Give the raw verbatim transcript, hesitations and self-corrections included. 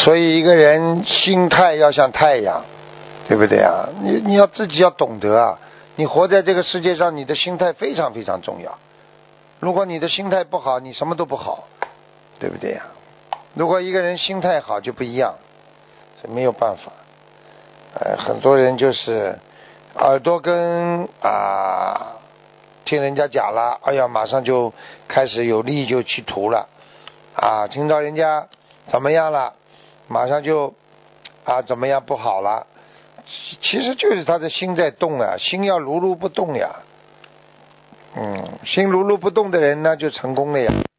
所以一个人心态要像太阳，对不对啊？你你要自己要懂得啊，你活在这个世界上，你的心态非常非常重要。如果你的心态不好，你什么都不好，对不对呀？如果一个人心态好就不一样，这没有办法。呃，很多人就是耳朵跟啊听人家讲了，哎呀，马上就开始有利就去图了啊，听到人家怎么样了，马上就啊怎么样不好了，其实就是他的心在动啊，心要如如不动呀。嗯，心如如不动的人呢就成功了呀。